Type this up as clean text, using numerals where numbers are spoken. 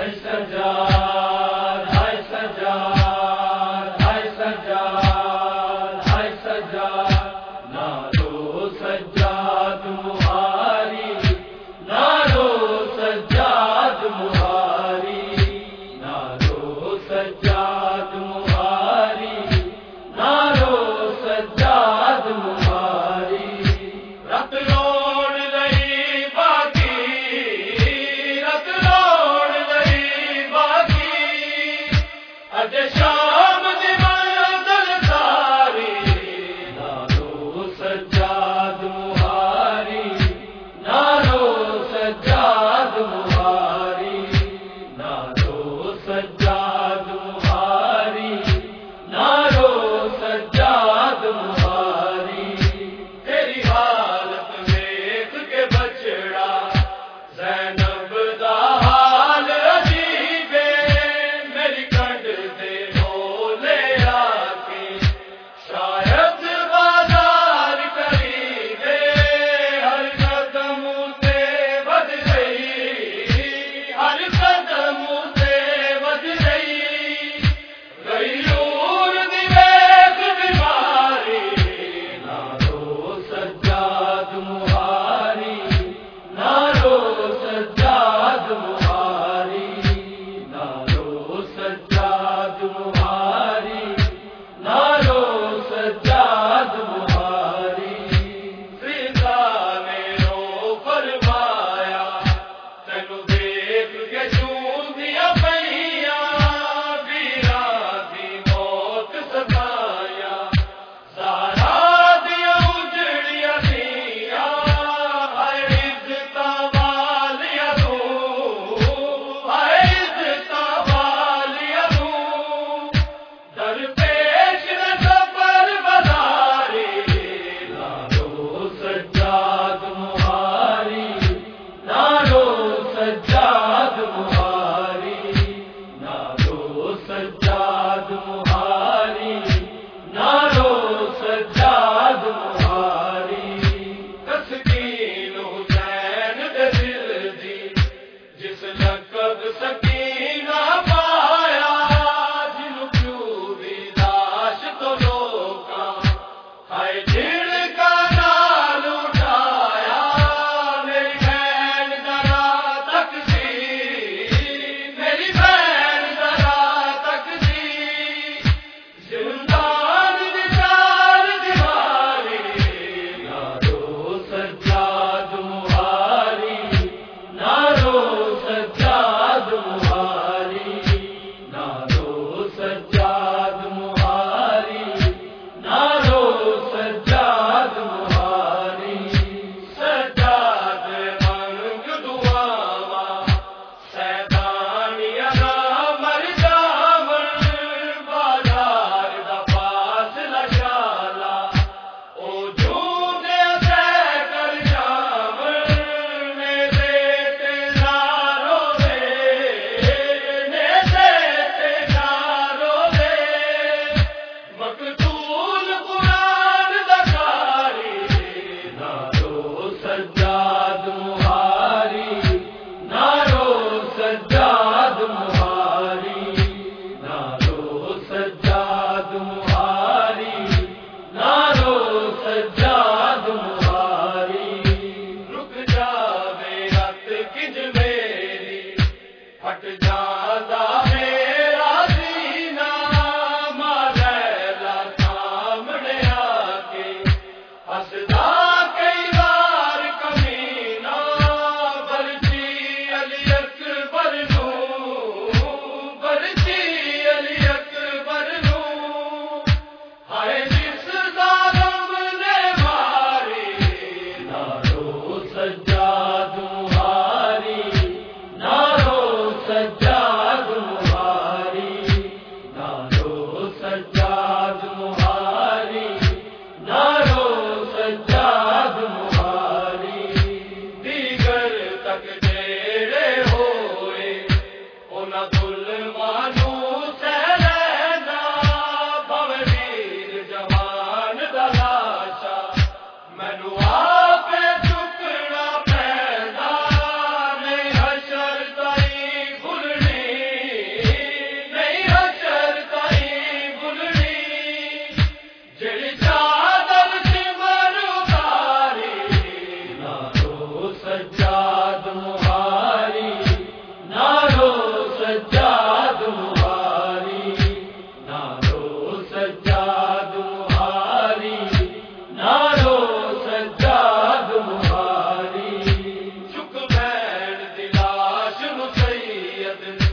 سجاد ہائے سجاد ہائے سجاد ہائے سجاد نارو سجاد مہاری نارو سجاد مہاری نارو سجاد مہاری نارو سجاد مہاری رت روڑ رہی باقی رت روڑ رہی باقی اج شام دی منزل ساری نارو سجاد مہاری نارو سجاد مہاری نارو سجاد مہاری نارو سجاد مہاری تیری حالت دیکھ کے بچڑا زینب دا حال عجیب میری کنڈ دے بولے آ کے شاید بازار قریب ہر قدم تے بد گئی ہر قدم تے بد گئی غیور دی ویکھ بیماری نارو سجاد مہاری نارو سجاد مہاری نارو سجاد مہاری نارو سجاد مہاری فضا نے رو فرمایا تینو دیکھ کے چوندیاں پئیاں ویراں دی موت ستایا سارا دیا اجڑیاں دیاں ہائے عزتاں والیاں تو ہائے عزتاں والیاں تو در پیش نہ سفر بازاری نارو سجاد مہاری نارو سجاد مہاری نارو سجاد مہاری نارو سجاد مہاری تسکین حسین دے دل دی جس لقب سکینہ پایا جنوں کیوں دی لاش تو روکاں ہائے جھڑکا نال اٹھایا میری بہن ذرا تک سی میری بہن ذرا تک سی زندان دی چار دیواری نارو سجاد مہاری نارو سجاد مہاری نارو سجاد مہاری نارو سجاد مہاری سجاد منگ دعاواں سیدانیاں نہ مر جاون بازار دا فاصلہ شالا او جوندے تے کر جاون میرے تے نارو دے میرے تے نارو دے مقتول قرآن دا کاری نارو سجاد مہاری نارو سجاد مہاری نارو سجاد مہاری نارو سجاد مہاری رک جاوے رت کج میری پھٹ جاندا میرا سینہ ماریلا سامنے آ کے ہسدا کئی بار کمینہ برچی علی اکبر نوں برچی علی اکبر نوں ہائے جس ظالم نے ماری نارو سجاد مہاری نارو سجاد مہاری نارو سجاد مہاری نارو سجاد مہاری دیگر تک جیڑے ہوئے انہاں ظلماں نوں سہ لینا بھویر جوان دا لاشا مینوں آپے چکنا پیدا نہیں حشر تائی بھلنی مدد